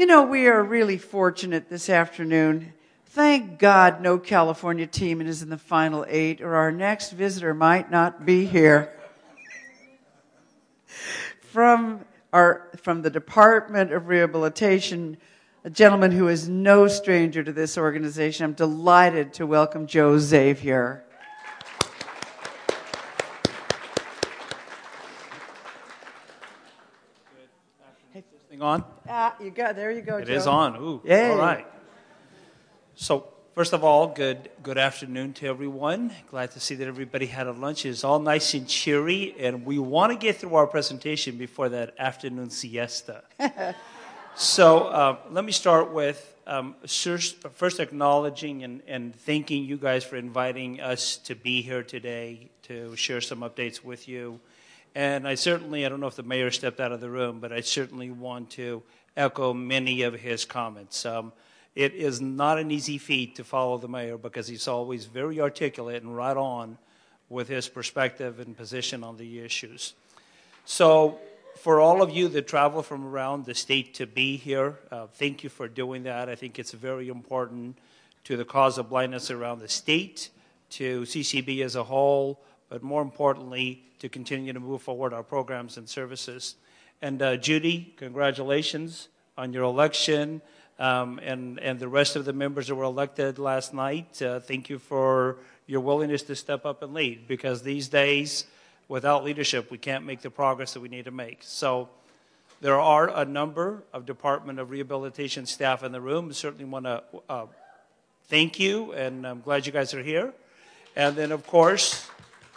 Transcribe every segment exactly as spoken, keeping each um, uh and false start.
You know, we are really fortunate this afternoon. Thank God no California team is in the final eight, or our next visitor might not be here. From our from the Department of Rehabilitation, a gentleman who is no stranger to this organization, I'm delighted to welcome Joe Xavier. On? Ah, you got there. You go. It Joe. is on. Ooh, Yay. All right. So, first of all, good good afternoon to everyone. Glad to see that everybody had a lunch. It's all nice and cheery, and we want to get through our presentation before that afternoon siesta. so, uh, let me start with um, first acknowledging and, and thanking you guys for inviting us to be here today to share some updates with you. And I certainly, I don't know if the mayor stepped out of the room, but I certainly want to echo many of his comments. Um, it is not an easy feat to follow the mayor because he's always very articulate and right on with his perspective and position on the issues. So for all of you that travel from around the state to be here, uh, thank you for doing that. I think it's very important to the cause of blindness around the state, to C C B as a whole, but more importantly, to continue to move forward our programs and services. And uh, Judy, congratulations on your election, um, and, and the rest of the members that were elected last night. Uh, thank you for your willingness to step up and lead, because these days, without leadership, we can't make the progress that we need to make. So there are a number of Department of Rehabilitation staff in the room. I certainly want to uh, thank you, and I'm glad you guys are here. And then, of course,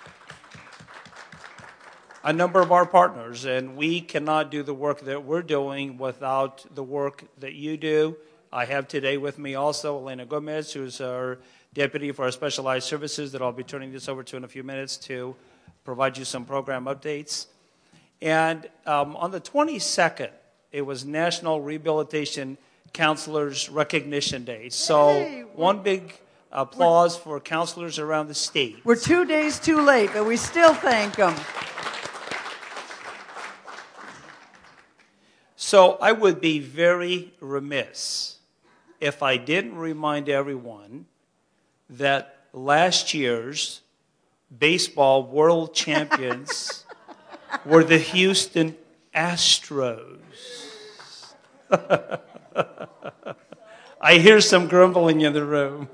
a number of our partners, and we cannot do the work that we're doing without the work that you do. I have today with me also Elena Gomez, who's our deputy for our specialized services, that I'll be turning this over to in a few minutes to provide you some program updates. And um, on the twenty-second, it was National Rehabilitation Counselors Recognition Day. So hey, one big applause for counselors around the state. We're two days too late, but we still thank them. So I would be very remiss if I didn't remind everyone that last year's baseball world champions were the Houston Astros. I hear some grumbling in the room.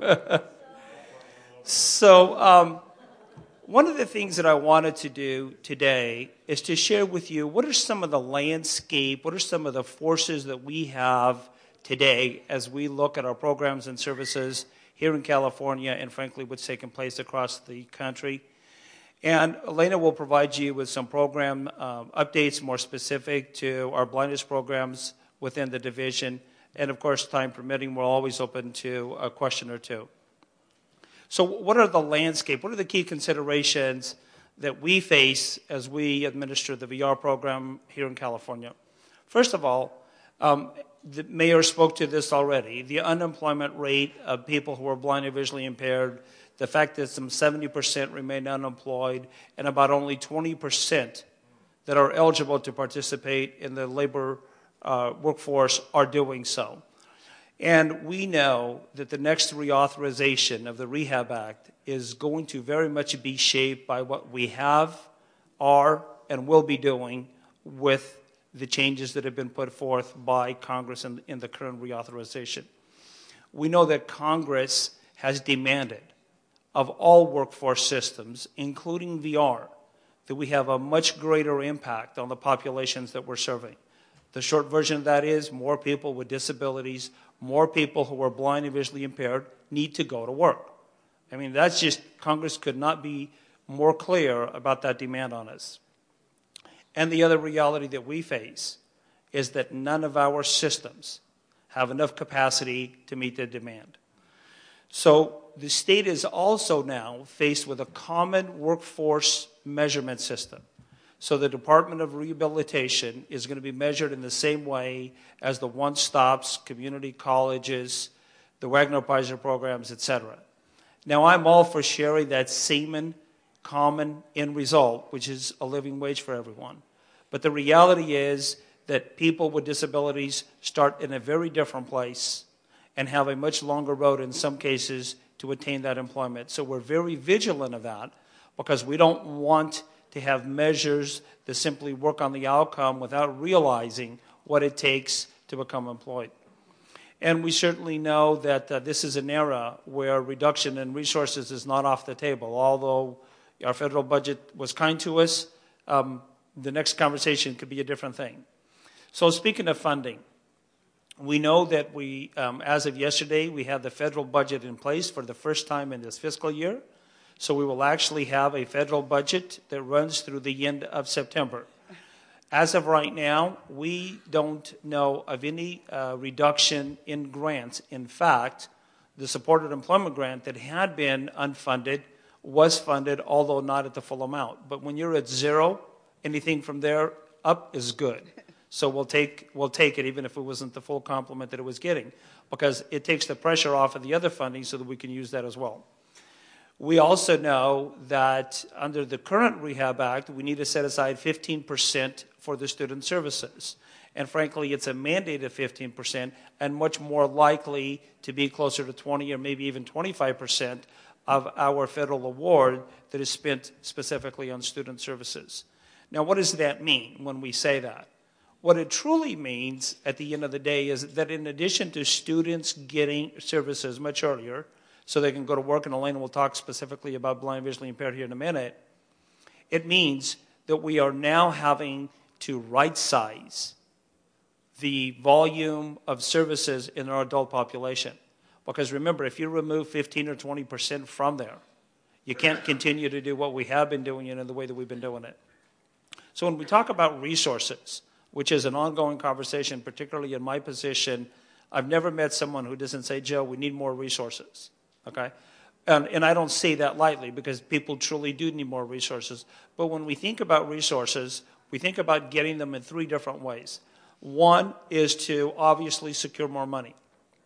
so um, one of the things that I wanted to do today is to share with you what are some of the landscape, what are some of the forces that we have today as we look at our programs and services here in California and, frankly, what's taking place across the country. And Elena will provide you with some program um, updates more specific to our blindness programs within the division. And, of course, time permitting, we're always open to a question or two. So what are the landscape? What are the key considerations that we face as we administer the V R program here in California? First of all, um, the mayor spoke to this already. The unemployment rate of people who are blind or visually impaired, the fact that some seventy percent remain unemployed, and about only twenty percent that are eligible to participate in the labor uh, workforce are doing so. And we know that the next reauthorization of the Rehab Act is going to very much be shaped by what we have, are, and will be doing with the changes that have been put forth by Congress in, in the current reauthorization. We know that Congress has demanded of all workforce systems, including V R, that we have a much greater impact on the populations that we're serving. The short version of that is more people with disabilities, more people who are blind and visually impaired need to go to work. I mean, that's just, Congress could not be more clear about that demand on us. And the other reality that we face is that none of our systems have enough capacity to meet the demand. So the state is also now faced with a common workforce measurement system. So the Department of Rehabilitation is going to be measured in the same way as the One Stops, community colleges, the Wagner-Pfizer programs, et cetera. Now, I'm all for sharing that same common end result, which is a living wage for everyone. But the reality is that people with disabilities start in a very different place and have a much longer road in some cases to attain that employment. So we're very vigilant of that because we don't want to have measures that simply work on the outcome without realizing what it takes to become employed. And we certainly know that uh, this is an era where reduction in resources is not off the table. Although our federal budget was kind to us, um, the next conversation could be a different thing. So speaking of funding, we know that we, um, as of yesterday, we have the federal budget in place for the first time in this fiscal year. So we will actually have a federal budget that runs through the end of September. As of right now, we don't know of any uh, reduction in grants. In fact, the supported employment grant that had been unfunded was funded, although not at the full amount. But when you're at zero, anything from there up is good. So we'll take, we'll take it even if it wasn't the full complement that it was getting, because it takes the pressure off of the other funding so that we can use that as well. We also know that under the current Rehab Act, we need to set aside fifteen percent for the student services. And frankly, it's a mandated fifteen percent and much more likely to be closer to twenty or maybe even twenty-five percent of our federal award that is spent specifically on student services. Now, what does that mean when we say that? What it truly means at the end of the day is that in addition to students getting services much earlier, so they can go to work, and Elaine will talk specifically about blind, visually impaired here in a minute, it means that we are now having to right-size the volume of services in our adult population. Because remember, if you remove fifteen or twenty percent from there, you can't continue to do what we have been doing in the way that we've been doing it. So when we talk about resources, which is an ongoing conversation, particularly in my position, I've never met someone who doesn't say, Joe, we need more resources. Okay, and, and I don't say that lightly because people truly do need more resources. But when we think about resources, we think about getting them in three different ways. One is to obviously secure more money.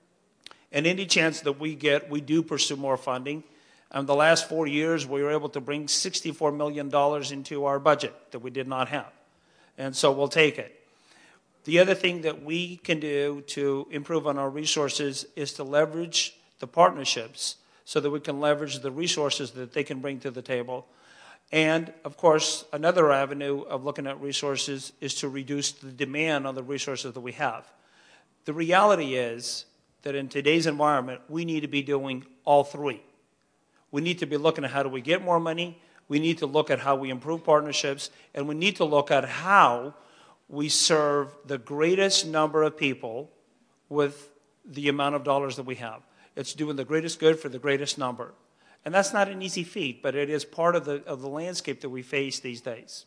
And any chance that we get, we do pursue more funding. In the last four years, we were able to bring sixty-four million dollars into our budget that we did not have. And so we'll take it. The other thing that we can do to improve on our resources is to leverage the partnerships so that we can leverage the resources that they can bring to the table. And, of course, another avenue of looking at resources is to reduce the demand on the resources that we have. The reality is that in today's environment, we need to be doing all three. We need to be looking at how do we get more money, we need to look at how we improve partnerships, and we need to look at how we serve the greatest number of people with the amount of dollars that we have. It's doing the greatest good for the greatest number. And that's not an easy feat, but it is part of the, of the landscape that we face these days.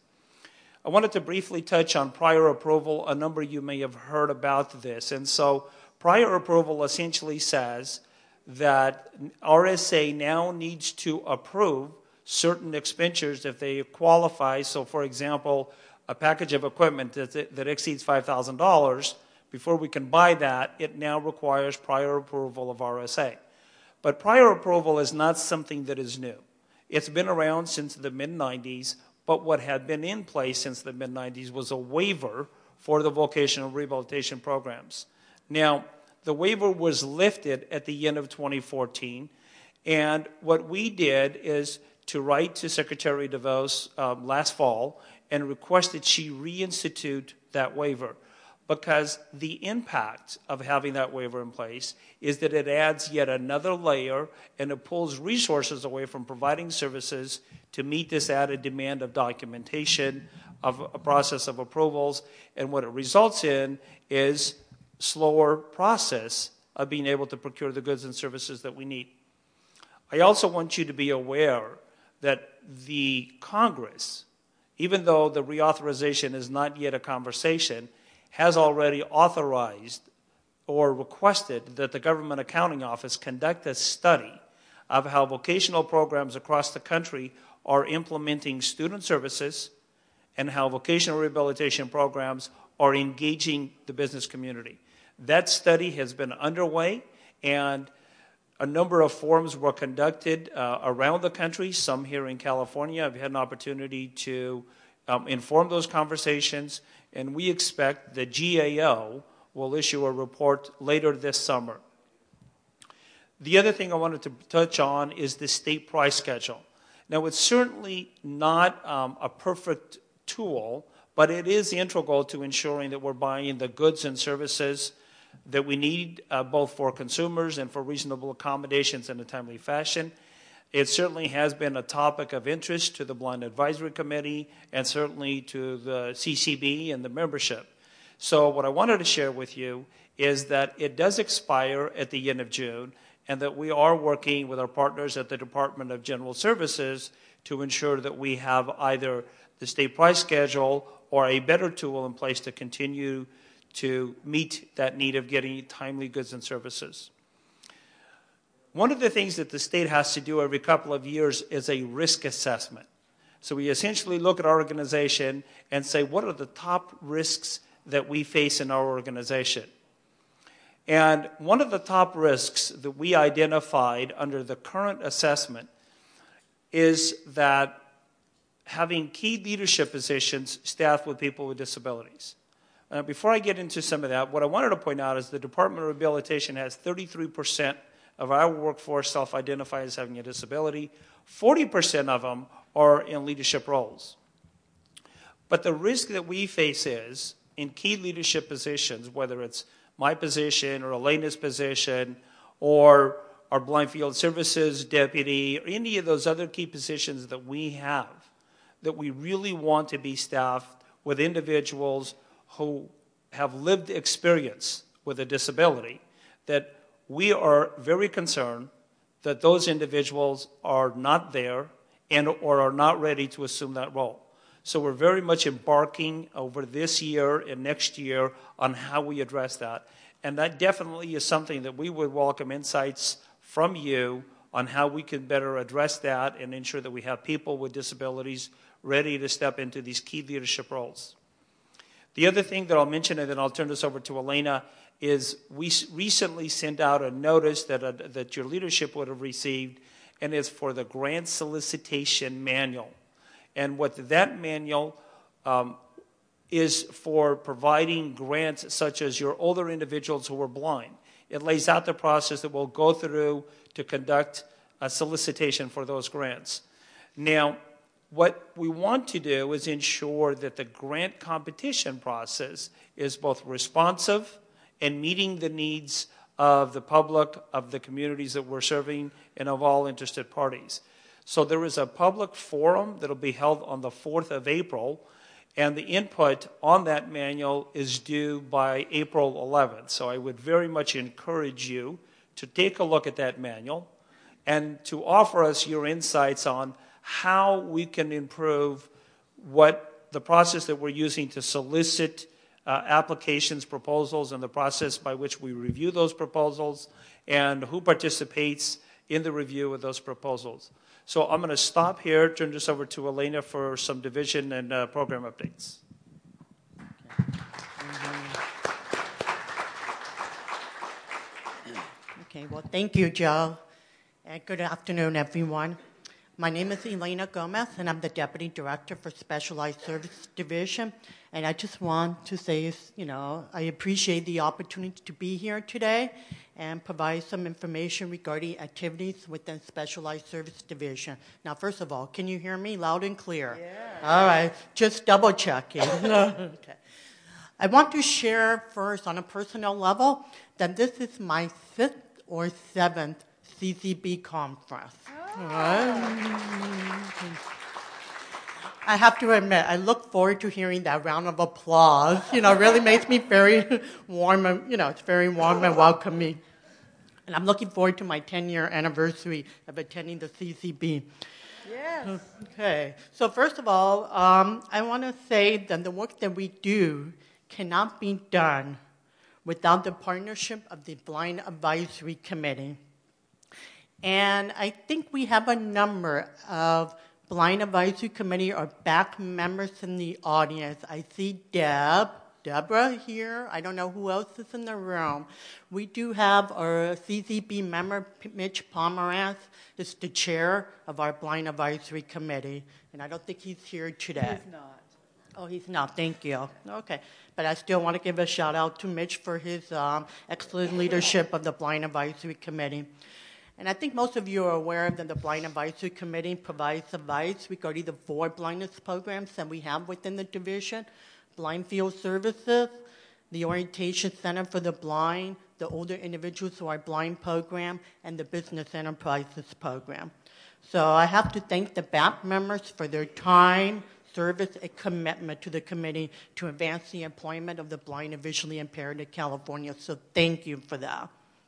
I wanted to briefly touch on prior approval. A number of you may have heard about this. And so prior approval essentially says that R S A now needs to approve certain expenditures if they qualify. So, for example, a package of equipment that, that exceeds five thousand dollars, before we can buy that, it now requires prior approval of R S A. But prior approval is not something that is new. It's been around since the mid nineties, but what had been in place since the mid nineties was a waiver for the vocational rehabilitation programs. Now, the waiver was lifted at the end of twenty fourteen, and what we did is to write to Secretary DeVos um, last fall and request that she reinstitute that waiver, because the impact of having that waiver in place is that it adds yet another layer and it pulls resources away from providing services to meet this added demand of documentation, of a process of approvals, and what it results in is slower process of being able to procure the goods and services that we need. I also want you to be aware that the Congress, even though the reauthorization is not yet a conversation, has already authorized or requested that the Government Accounting Office conduct a study of how vocational programs across the country are implementing student services and how vocational rehabilitation programs are engaging the business community. That study has been underway, and a number of forums were conducted uh, around the country, some here in California. I've had an opportunity to um, inform those conversations, And we expect the G A O will issue a report later this summer. The other thing I wanted to touch on is the state price schedule. Now, it's certainly not um, a perfect tool, but it is integral to ensuring that we're buying the goods and services that we need, uh, both for consumers and for reasonable accommodations in a timely fashion. It certainly has been a topic of interest to the Blind Advisory Committee and certainly to the C C B and the membership. So what I wanted to share with you is that it does expire at the end of June, and that we are working with our partners at the Department of General Services to ensure that we have either the state price schedule or a better tool in place to continue to meet that need of getting timely goods and services. One of the things that the state has to do every couple of years is a risk assessment. So we essentially look at our organization and say, what are the top risks that we face in our organization? And one of the top risks that we identified under the current assessment is that having key leadership positions staffed with people with disabilities. Uh, before I get into some of that, what I wanted to point out is the Department of Rehabilitation has thirty-three percent of our workforce self-identify as having a disability. forty percent of them are in leadership roles. But the risk that we face is, in key leadership positions, whether it's my position or Elena's position or our Blind Field Services deputy or any of those other key positions that we have, that we really want to be staffed with individuals who have lived experience with a disability, that we are very concerned that those individuals are not there and or are not ready to assume that role. So we're very much embarking over this year and next year on how we address that. And that definitely is something that we would welcome insights from you on how we can better address that and ensure that we have people with disabilities ready to step into these key leadership roles. The other thing that I'll mention, and then I'll turn this over to Elena, is we recently sent out a notice that, uh, that your leadership would have received, and it's for the grant solicitation manual. And what that manual um, is for providing grants such as your older individuals who are blind. It lays out the process that we'll go through to conduct a solicitation for those grants. Now, what we want to do is ensure that the grant competition process is both responsive and meeting the needs of the public, of the communities that we're serving, and of all interested parties. So there is a public forum that will be held on the fourth of April, and the input on that manual is due by April eleventh. So I would very much encourage you to take a look at that manual and to offer us your insights on how we can improve what the process that we're using to solicit uh, applications, proposals, and the process by which we review those proposals, and who participates in the review of those proposals. So I'm going to stop here, turn this over to Elena for some division and uh, program updates. Okay, well, thank you, Joe, and good afternoon, everyone. My name is Elena Gomez, and I'm the Deputy Director for Specialized Service Division. And I just want to say, you know, I appreciate the opportunity to be here today and provide some information regarding activities within Specialized Service Division. Now, first of all, can you hear me loud and clear? Yeah. All right, just double checking. Okay. I want to share first on a personal level that this is my fifth or seventh C C B conference. Oh. I have to admit, I look forward to hearing that round of applause. You know, it really makes me very warm, and, you know, it's very warm and welcoming. And I'm looking forward to my ten-year anniversary of attending the C C B. Yes. Okay. So first of all, um, I want to say that the work that we do cannot be done without the partnership of the Blind Advisory Committee. And I think we have a number of Blind Advisory Committee or back members in the audience. I see Deb, Deborah here. I don't know who else is in the room. We do have our C C B member, Mitch Pomeranz, is the chair of our Blind Advisory Committee. And I don't think he's here today. He's not. Oh, he's not. Thank you. Okay. But I still want to give a shout out to Mitch for his um, excellent leadership of the Blind Advisory Committee. And I think most of you are aware that the Blind Advisory Committee provides advice regarding the four blindness programs that we have within the division: Blind Field Services, the Orientation Center for the Blind, the Older Individuals Who Are Blind program, and the Business Enterprises program. So I have to thank the B A P members for their time, service, and commitment to the committee to advance the employment of the blind and visually impaired in California. So thank you for that.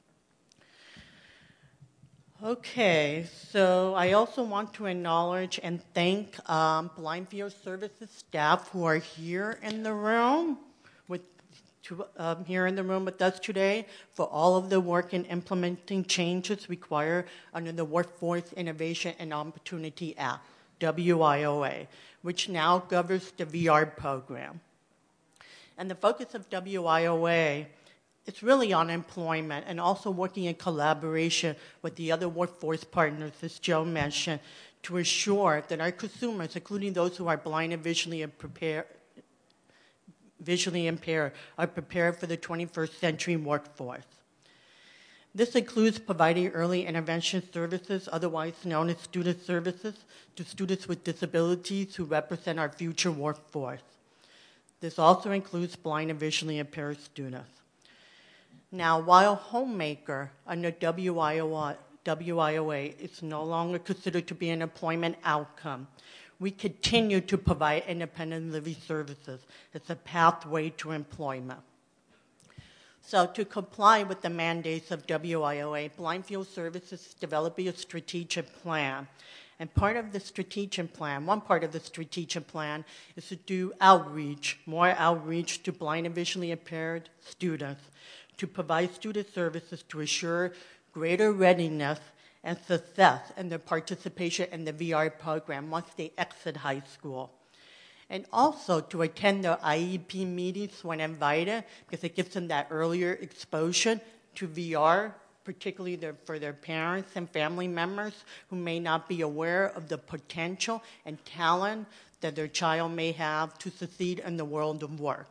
Okay, so I also want to acknowledge and thank um, Blind Field Services staff who are here in the room with to, um, here in the room with us today for all of the work in implementing changes required under the Workforce Innovation and Opportunity Act, W I O A, which now governs the V R program. And the focus of W I O A is really on employment and also working in collaboration with the other workforce partners, as Joe mentioned, to ensure that our consumers, including those who are blind and visually impaired, visually impaired, are prepared for the twenty-first century workforce. This includes providing early intervention services, otherwise known as student services, to students with disabilities who represent our future workforce. This also includes blind and visually impaired students. Now, while homemaker under W I O A is no longer considered to be an employment outcome, we continue to provide independent living services as a pathway to employment. So to comply with the mandates of W I O A, Blind Field Services is developing a strategic plan. And part of the strategic plan, one part of the strategic plan is to do outreach, more outreach to blind and visually impaired students, to provide student services to ensure greater readiness and success in their participation in the V R program once they exit high school. And also to attend their I E P meetings when invited, because it gives them that earlier exposure to V R, particularly their, for their parents and family members who may not be aware of the potential and talent that their child may have to succeed in the world of work.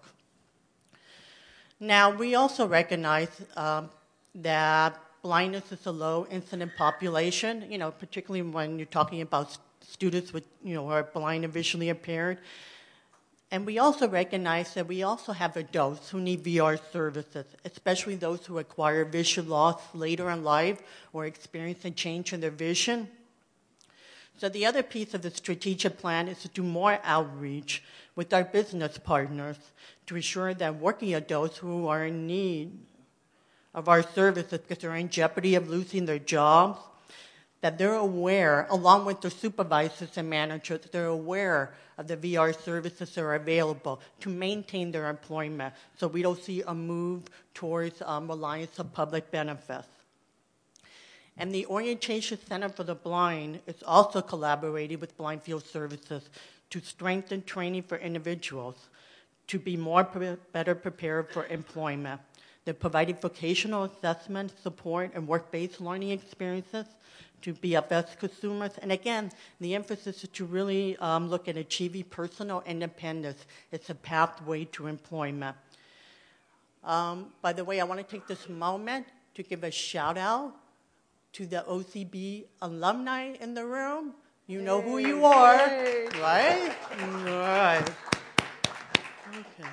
Now, we also recognize um, that blindness is a low incident population, you know, particularly when you're talking about students with, you know, who are blind and visually impaired. And we also recognize that we also have adults who need V R services, especially those who acquire vision loss later in life or experience a change in their vision. So the other piece of the strategic plan is to do more outreach with our business partners to ensure that working adults who are in need of our services because they're in jeopardy of losing their jobs, that they're aware, along with their supervisors and managers, they're aware of the V R services that are available to maintain their employment so we don't see a move towards um, reliance on public benefits. And the Orientation Center for the Blind is also collaborating with Blind Field Services to strengthen training for individuals to be more pre- better prepared for employment. They're providing vocational assessment, support, and work-based learning experiences to B F S consumers. And again, the emphasis is to really um, look at achieving personal independence. It's a pathway to employment. Um, by the way, I want to take this moment to give a shout out to the O C B alumni in the room. You know Yay. Who you are, Yay. Right? Right. Okay.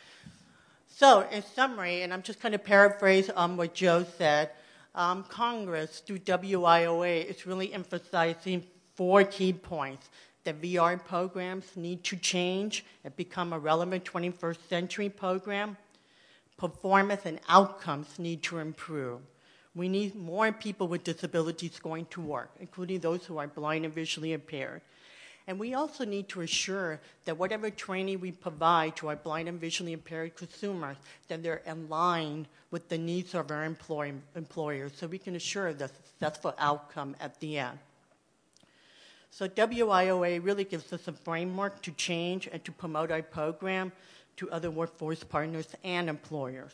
So, in summary, and I'm just going to paraphrase um, what Joe said, um, Congress, through W I O A, is really emphasizing four key points. The V R programs need to change and become a relevant twenty-first century program. Performance and outcomes need to improve. We need more people with disabilities going to work, including those who are blind and visually impaired. And we also need to assure that whatever training we provide to our blind and visually impaired consumers, that they're in line with the needs of our employ- employers so we can assure the successful outcome at the end. So W I O A really gives us a framework to change and to promote our program to other workforce partners and employers.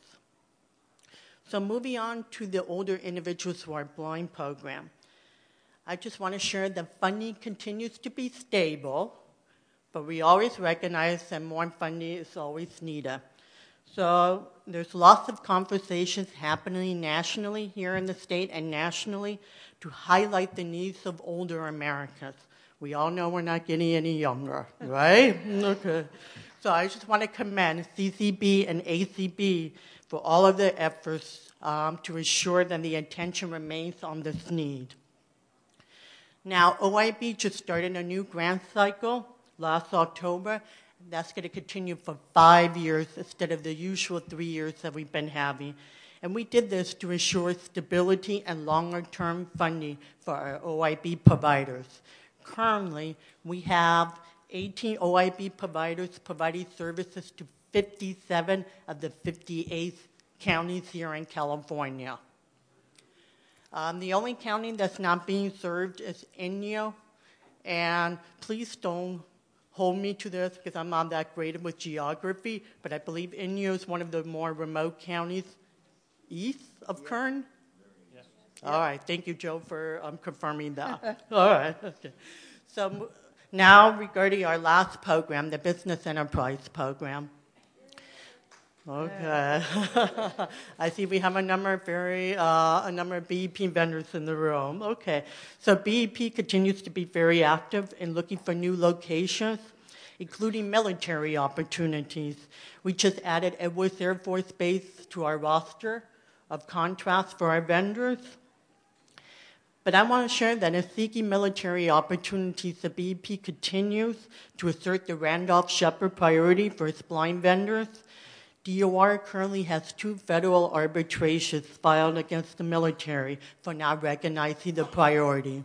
So moving on to the Older Individuals Who Are Blind program. I just want to share that funding continues to be stable. but we always recognize that more funding is always needed. So there's lots of conversations happening nationally here in the state and nationally to highlight the needs of older Americans. We all know we're not getting any younger, right? Okay. So I just want to commend C C B and A C B for all of their efforts um, to ensure that the attention remains on this need. Now, O I B just started a new grant cycle last October. That's going to continue for five years instead of the usual three years that we've been having. And we did this to ensure stability and longer-term funding for our O I B providers. Currently, we have eighteen O I B providers providing services to fifty-seven of the fifty-eight counties here in California. Um, the only county that's not being served is Inyo, and please don't hold me to this because I'm not that great with geography, but I believe Inyo is one of the more remote counties east of yeah. Kern. Yes. All right, thank you, Joe, for um, confirming that. All right, okay. So now regarding our last program, the Business Enterprise Program. Okay. I see we have a number of very uh, a number of B E P vendors in the room. Okay. So B E P continues to be very active in looking for new locations, including military opportunities. We just added Edwards Air Force Base to our roster of contracts for our vendors. But I want to share that in seeking military opportunities, the B E P continues to assert the Randolph-Shepard priority for its blind vendors. D O R currently has two federal arbitrations filed against the military for not recognizing the priority.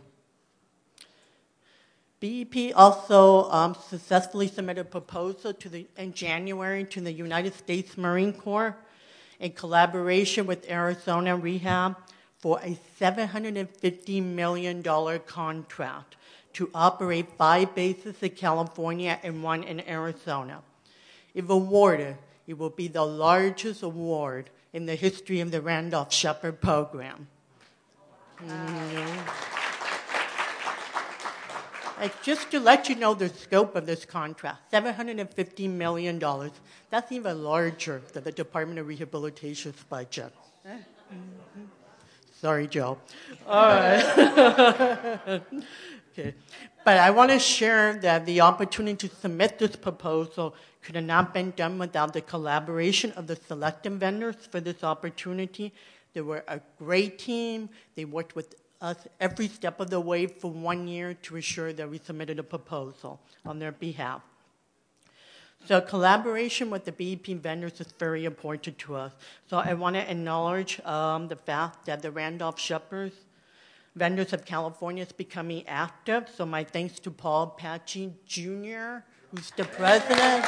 B E P also um, successfully submitted a proposal to the, in January to the United States Marine Corps in collaboration with Arizona Rehab for a seven hundred fifty million dollars contract to operate five bases in California and one in Arizona. If awarded, it will be the largest award in the history of the Randolph-Shepard program. Mm-hmm. And just to let you know the scope of this contract, seven hundred fifty million dollars, that's even larger than the Department of Rehabilitation's budget. Mm-hmm. Sorry, Joe. All right. Okay. But I want to share that the opportunity to submit this proposal could have not been done without the collaboration of the selected vendors for this opportunity. They were a great team. They worked with us every step of the way for one year to ensure that we submitted a proposal on their behalf. So collaboration with the B E P vendors is very important to us. So I want to acknowledge um, the fact that the Randolph-Shepard Vendors of California is becoming active. So my thanks to Paul Patchy Junior, who's the president.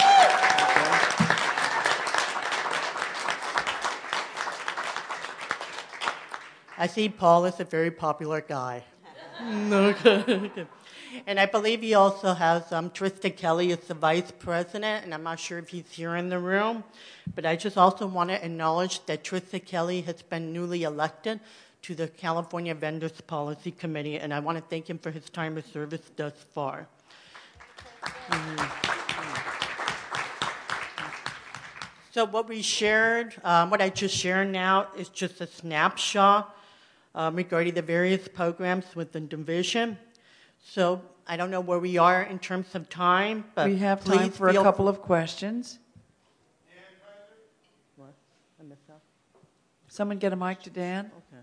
I see Paul is a very popular guy. And I believe he also has um, Trista Kelly as the vice president, and I'm not sure if he's here in the room. But I just also want to acknowledge that Trista Kelly has been newly elected to the California Vendors Policy Committee, and I want to thank him for his time of service thus far. Mm-hmm. So what we shared, um, what I just shared now is just a snapshot um, regarding the various programs within the division. So I don't know where we are in terms of time, but we have time for a couple of questions. What? I missed that. Someone get a mic to Dan. Okay.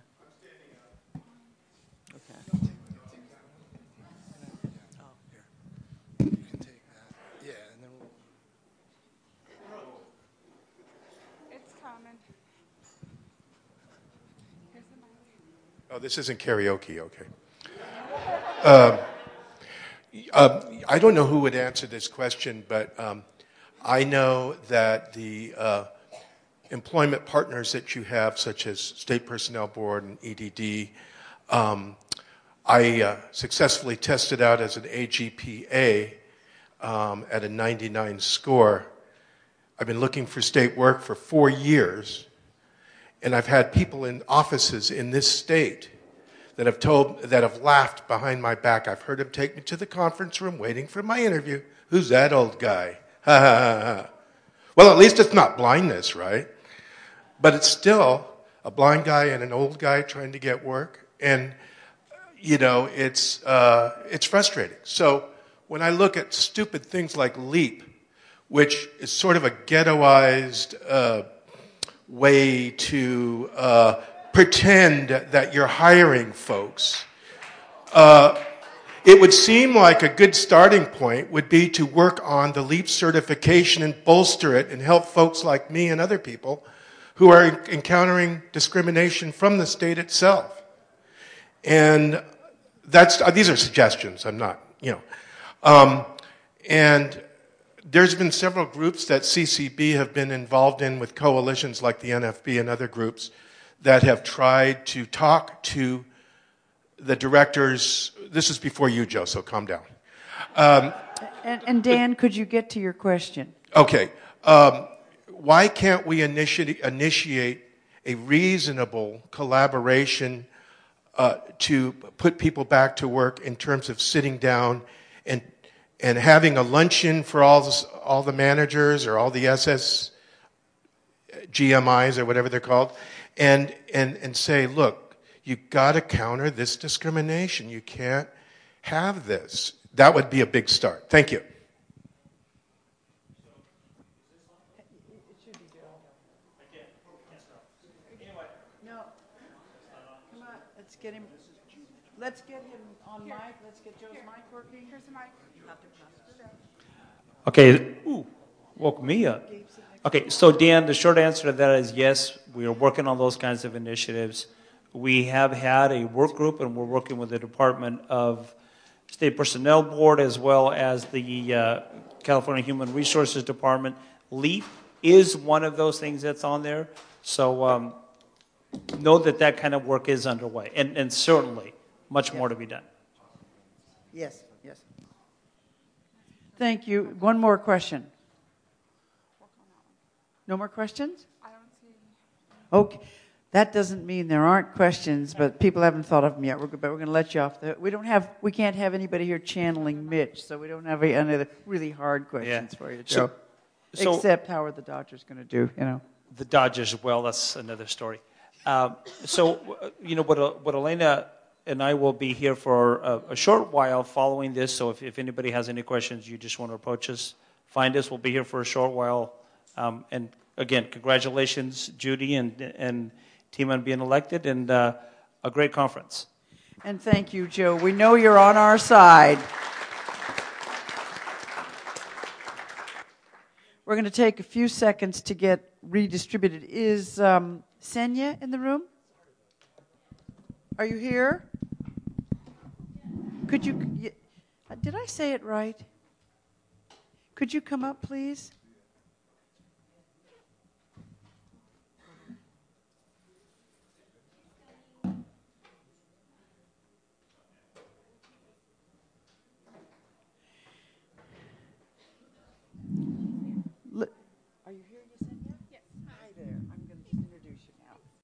Oh, this isn't karaoke, okay. Uh, uh, I don't know who would answer this question, but um, I know that the uh, employment partners that you have, such as State Personnel Board and E D D, um, I uh, successfully tested out as an A G P A um, at a ninety-nine score. I've been looking for state work for four years. And I've had people in offices in this state that have told, that have laughed behind my back. I've heard them take me to the conference room waiting for my interview. Who's that old guy? Ha ha ha ha. Well, at least it's not blindness, right? But it's still a blind guy and an old guy trying to get work. And, you know, it's, uh, it's frustrating. So when I look at stupid things like LEAP, which is sort of a ghettoized uh, way to uh, pretend that you're hiring folks, uh, it would seem like a good starting point would be to work on the LEAP certification and bolster it and help folks like me and other people who are encountering discrimination from the state itself. And that's, these are suggestions, I'm not, you know. Um, and there's been several groups that C C B have been involved in with coalitions like the N F B and other groups that have tried to talk to the directors. This is before you, Joe, so calm down. Um, and, and Dan, could you get to your question? Okay. Um, why can't we initiate, initiate a reasonable collaboration uh, to put people back to work in terms of sitting down and and having a luncheon for all the, all the managers or all the S S G M Is or whatever they're called, and and and say, look, you got to counter this discrimination. You can't have this. That would be a big start. Thank you. No. Come on, let's get him. Let's get him on mic. Let's get Joe's mic working. Here's the mic. Okay. Ooh, woke me up. Okay, so Dan, the short answer to that is yes, we are working on those kinds of initiatives. We have had a work group, and we're working with the Department of State Personnel Board as well as the uh, California Human Resources Department. LEAP is one of those things that's on there. So um, know that that kind of work is underway, and, and certainly much yes. more to be done. Yes, yes. Thank you. One more question. No more questions? I don't see any. Okay. That doesn't mean there aren't questions, but people haven't thought of them yet. We're, but we're going to let you off. The, we don't have. We can't have anybody here channeling Mitch, so we don't have any other really hard questions Yeah. for you, Joe. So, so Except how are the Dodgers going to do? You know. The Dodgers, well, that's another story. Um, so, you know, what, what Elena and I will be here for a, a short while following this. So, if, if anybody has any questions, you just want to approach us, find us. We'll be here for a short while. Um, and again, congratulations, Judy and and team, on being elected, and uh, a great conference. And thank you, Joe. We know you're on our side. We're going to take a few seconds to get redistributed. Is um, Senya in the room? Are you here? Could you, did I say it right? Could you come up, please? Are you here, Yesenia?